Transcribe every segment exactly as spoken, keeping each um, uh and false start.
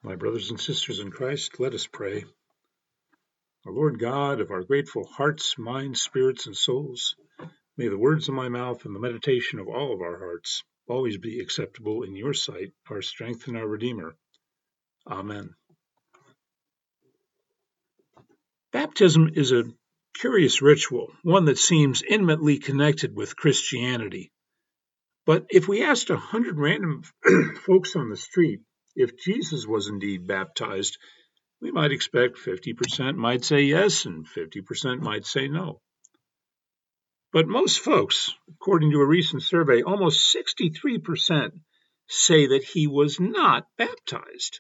My brothers and sisters in Christ, let us pray. Our Lord God, of our grateful hearts, minds, spirits, and souls, may the words of my mouth and the meditation of all of our hearts always be acceptable in your sight, our strength and our Redeemer. Amen. Baptism is a curious ritual, one that seems intimately connected with Christianity. But if we asked a hundred random folks on the street if Jesus was indeed baptized, we might expect fifty percent might say yes and fifty percent might say no. But most folks, according to a recent survey, almost sixty-three percent say that he was not baptized.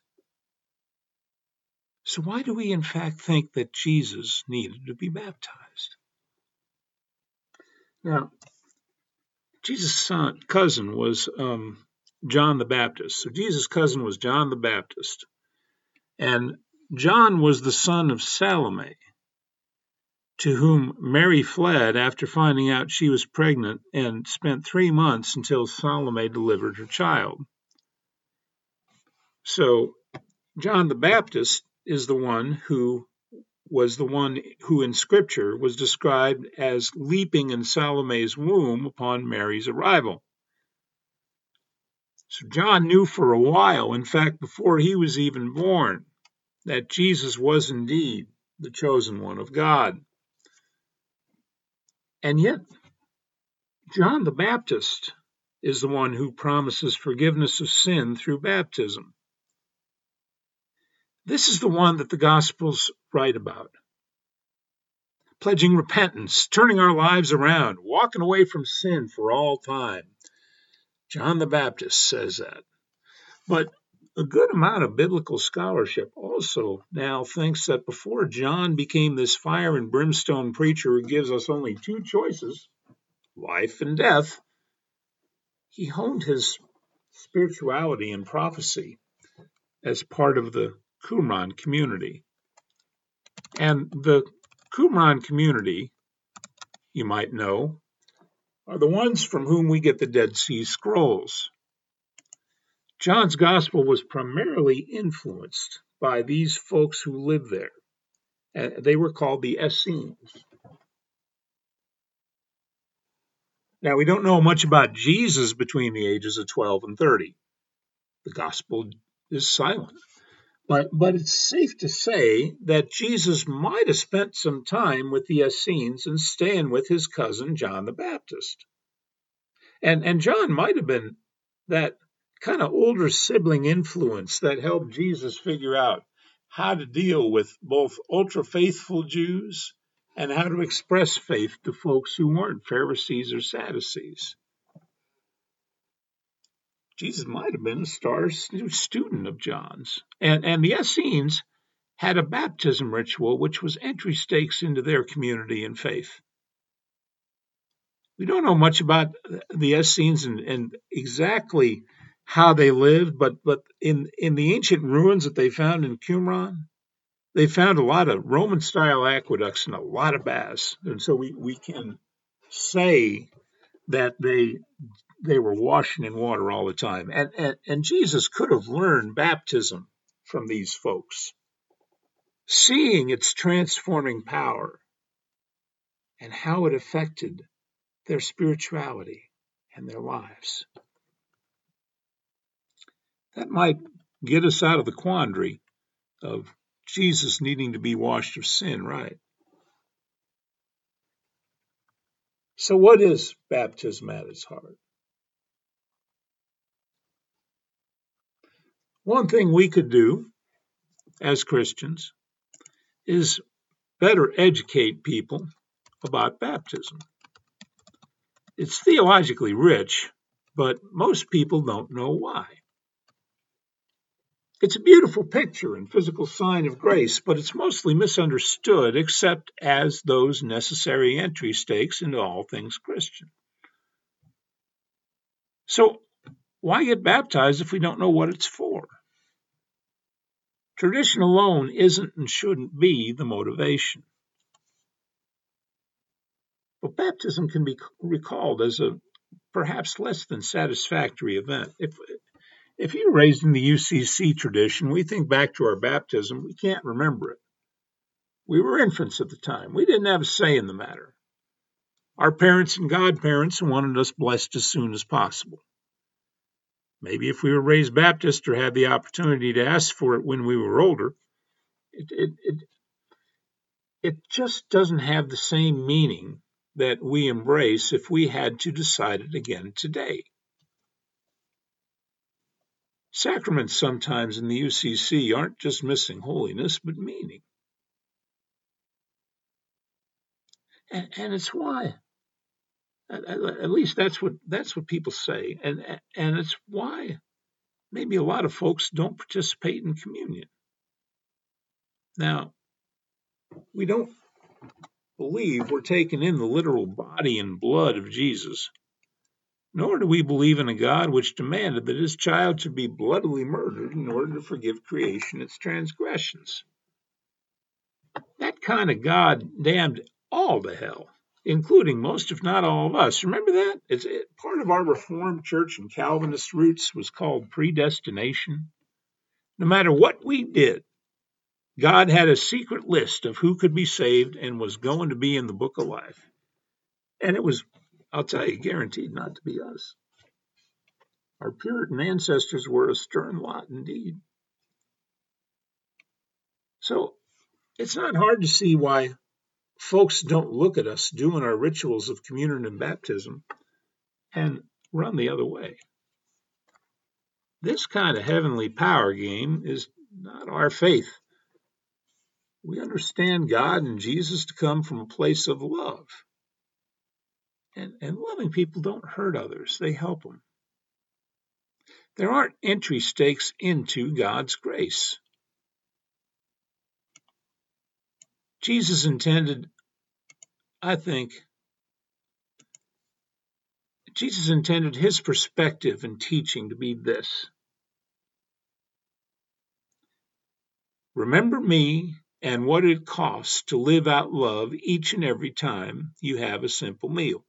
So why do we in fact think that Jesus needed to be baptized? Now, Jesus' son, cousin was um, John the Baptist. So Jesus' cousin was John the Baptist. And John was the son of Salome, to whom Mary fled after finding out she was pregnant and spent three months until Salome delivered her child. So John the Baptist is the one who was the one who in Scripture was described as leaping in Salome's womb upon Mary's arrival. So John knew for a while, in fact, before he was even born, that Jesus was indeed the chosen one of God. And yet, John the Baptist is the one who promises forgiveness of sin through baptism. This is the one that the Gospels write about. Pledging repentance, turning our lives around, walking away from sin for all time. John the Baptist says that. But a good amount of biblical scholarship also now thinks that before John became this fire and brimstone preacher who gives us only two choices, life and death, he honed his spirituality and prophecy as part of the Qumran community. And the Qumran community, you might know, are the ones from whom we get the Dead Sea Scrolls. John's gospel was primarily influenced by these folks who lived there. Uh, they were called the Essenes. Now, we don't know much about Jesus between the ages of twelve and thirty. The gospel is silent. But, but it's safe to say that Jesus might have spent some time with the Essenes and staying with his cousin, John the Baptist. And, and John might have been that kind of older sibling influence that helped Jesus figure out how to deal with both ultra-faithful Jews and how to express faith to folks who weren't Pharisees or Sadducees. Jesus might have been a star student of John's. And, and the Essenes had a baptism ritual which was entry stakes into their community and faith. We don't know much about the Essenes and, and exactly how they lived, but, but in, in the ancient ruins that they found in Qumran, they found a lot of Roman-style aqueducts and a lot of baths. And so we, we can say that they they were washing in water all the time. And, and, and Jesus could have learned baptism from these folks, seeing its transforming power and how it affected their spirituality and their lives. That might get us out of the quandary of Jesus needing to be washed of sin, right? So what is baptism at its heart? One thing we could do as Christians is better educate people about baptism. It's theologically rich, but most people don't know why. It's a beautiful picture and physical sign of grace, but it's mostly misunderstood except as those necessary entry stakes into all things Christian. So why get baptized if we don't know what it's for? Tradition alone isn't and shouldn't be the motivation. But baptism can be recalled as a perhaps less than satisfactory event. If, If you were raised in the U C C tradition, we think back to our baptism, we can't remember it. We were infants at the time. We didn't have a say in the matter. Our parents and godparents wanted us blessed as soon as possible. Maybe if we were raised Baptist or had the opportunity to ask for it when we were older, it, it, it, it just doesn't have the same meaning that we embrace if we had to decide it again today. Sacraments sometimes in the U C C aren't just missing holiness, but meaning. And, and it's why. At, at least that's what that's what people say. And, and it's why maybe a lot of folks don't participate in communion. Now, we don't believe we're taking in the literal body and blood of Jesus, nor do we believe in a God which demanded that his child should be bloodily murdered in order to forgive creation its transgressions. That kind of God damned all to hell, including most, if not all of us. Remember that? It's it, part of our Reformed Church and Calvinist roots was called predestination. No matter what we did, God had a secret list of who could be saved and was going to be in the book of life. And it was, I'll tell you, guaranteed not to be us. Our Puritan ancestors were a stern lot indeed. So it's not hard to see why folks don't look at us doing our rituals of communion and baptism and run the other way. This kind of heavenly power game is not our faith. We understand God and Jesus to come from a place of love. And, and loving people don't hurt others, they help them. There aren't entry stakes into God's grace. Jesus intended, I think, Jesus intended his perspective and teaching to be this. Remember me and what it costs to live out love each and every time you have a simple meal.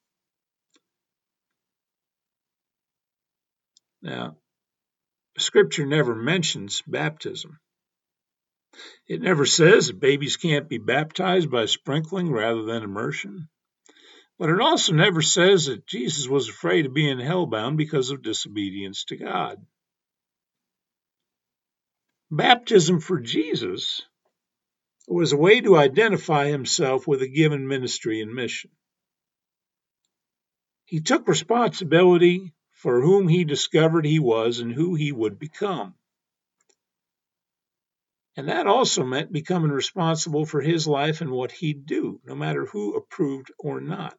Now, Scripture never mentions baptism. It never says that babies can't be baptized by sprinkling rather than immersion. But it also never says that Jesus was afraid of being hellbound because of disobedience to God. Baptism for Jesus was a way to identify himself with a given ministry and mission. He took responsibility for whom he discovered he was and who he would become. And that also meant becoming responsible for his life and what he'd do, no matter who approved or not.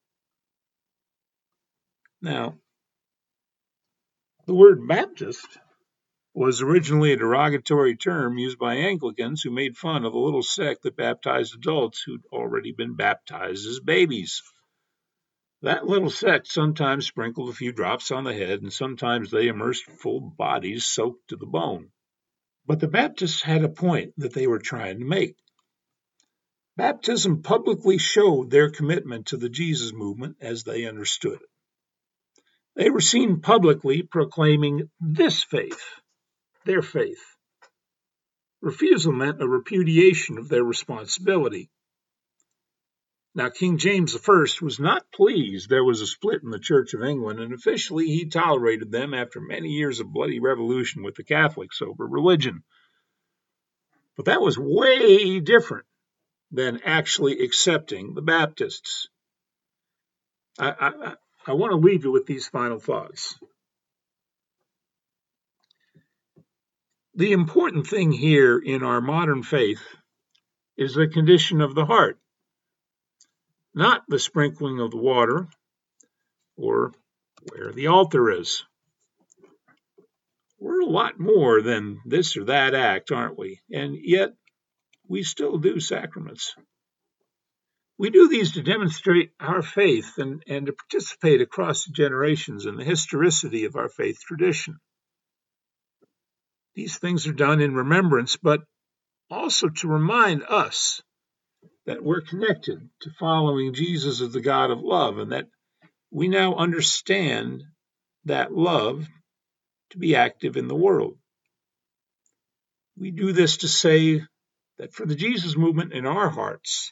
Now, the word Baptist was originally a derogatory term used by Anglicans who made fun of a little sect that baptized adults who'd already been baptized as babies. That little sect sometimes sprinkled a few drops on the head, and sometimes they immersed full bodies soaked to the bone. But the Baptists had a point that they were trying to make. Baptism publicly showed their commitment to the Jesus movement as they understood it. They were seen publicly proclaiming this faith, their faith. Refusal meant a repudiation of their responsibility. Now, King James the First was not pleased there was a split in the Church of England, and officially he tolerated them after many years of bloody revolution with the Catholics over religion. But that was way different than actually accepting the Baptists. I, I, I want to leave you with these final thoughts. The important thing here in our modern faith is the condition of the heart, not the sprinkling of the water or where the altar is. We're a lot more than this or that act, aren't we? And yet, we still do sacraments. We do these to demonstrate our faith and, and to participate across the generations in the historicity of our faith tradition. These things are done in remembrance, but also to remind us that we're connected to following Jesus as the God of love, and that we now understand that love to be active in the world. We do this to say that for the Jesus movement in our hearts,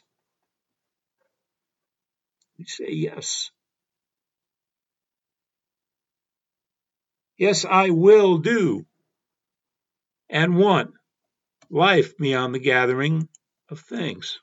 we say yes. Yes, I will do and want life beyond the gathering of things.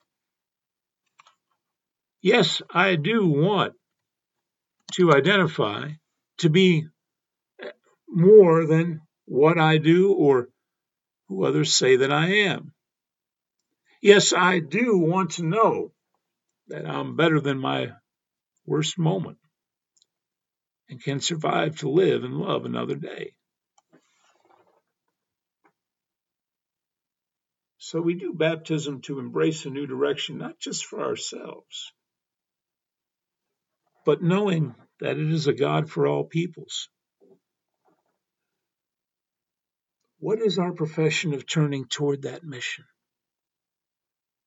Yes, I do want to identify, to be more than what I do or who others say that I am. Yes, I do want to know that I'm better than my worst moment and can survive to live and love another day. So we do baptism to embrace a new direction, not just for ourselves, but knowing that it is a God for all peoples. What is our profession of turning toward that mission?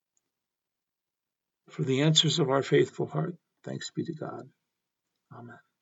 For the answers of our faithful heart, thanks be to God. Amen.